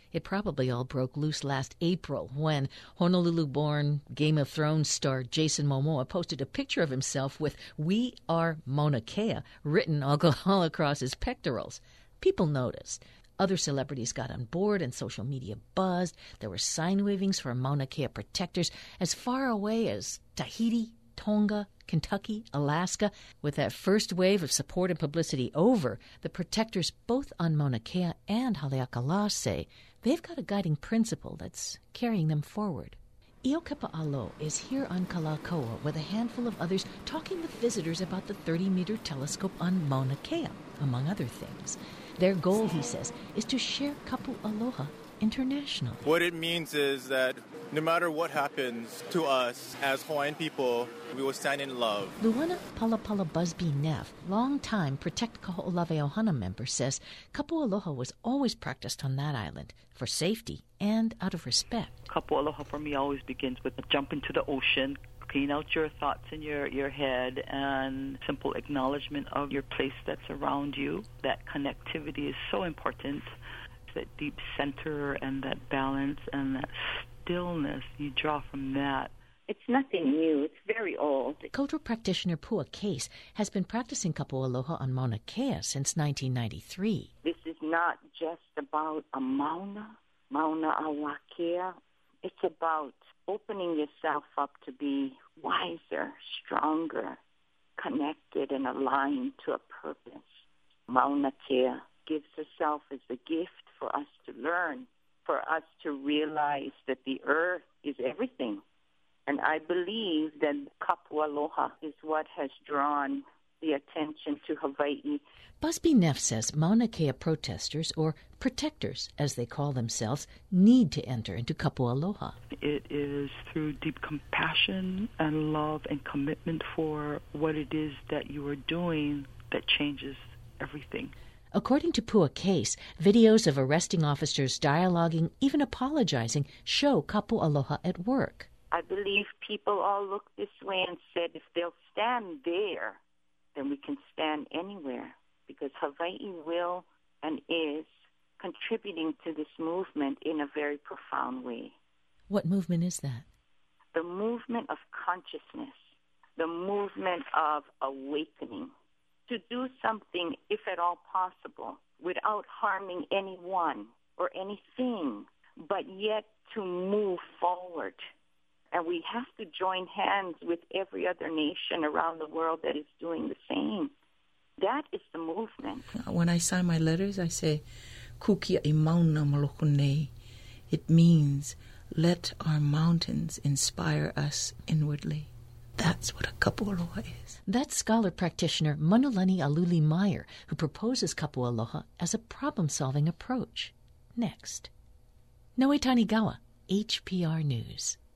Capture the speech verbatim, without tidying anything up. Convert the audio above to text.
It probably all broke loose last April when Honolulu-born Game of Thrones star Jason Momoa posted a picture of himself with "We are Mauna Kea" written all across his pectorals. People noticed. Other celebrities got on board and social media buzzed. There were sign wavings for Mauna Kea protectors as far away as Tahiti, Tonga, Kentucky, Alaska. With that first wave of support and publicity over, the protectors both on Mauna Kea and Haleakala say they've got a guiding principle that's carrying them forward. Iokepa Alo is here on Kalakoa with a handful of others talking with visitors about the thirty-meter telescope on Mauna Kea, among other things. Their goal, he says, is to share Kapu Aloha internationally. What it means is that no matter what happens to us as Hawaiian people, we will stand in love. Luana Palapala Busby Neff, longtime Protect Kaho'olawe member, says Kapu Aloha was always practiced on that island for safety and out of respect. Kapu Aloha for me always begins with a jump into the ocean, clean out your thoughts in your, your head, and simple acknowledgement of your place that's around you. That connectivity is so important. That deep center and that balance and that stillness, you draw from that. It's nothing new. It's very old. Cultural practitioner Pua Case has been practicing Kapu Aloha on Mauna Kea since nineteen ninety-three. This is not just about a Mauna, Mauna Awa Kea. It's about opening yourself up to be wiser, stronger, connected, and aligned to a purpose. Mauna Kea gives herself as a gift for us to learn, for us to realize that the earth is everything. And I believe that Kapu Aloha is what has drawn the attention to Hawaii. Busby Neff says Mauna Kea protesters, or protectors as they call themselves, need to enter into Kapu Aloha. It is through deep compassion and love and commitment for what it is that you are doing that changes everything. According to Pua Case, videos of arresting officers dialoguing, even apologizing, show Kapu Aloha at work. I believe people all looked this way and said, if they'll stand there, then we can stand anywhere, because Hawaii will and is contributing to this movement in a very profound way. What movement is that? The movement of consciousness, the movement of awakening, to do something, if at all possible, without harming anyone or anything, but yet to move forward. And we have to join hands with every other nation around the world that is doing the same. That is the movement. When I sign my letters, I say, Kukia i mauna maloko nei. It means, let our mountains inspire us inwardly. That's what a Kapu Aloha is. That's scholar practitioner Manulani Aluli Meyer, who proposes Kapu Aloha as a problem-solving approach. Next. Noe Tanigawa, H P R News.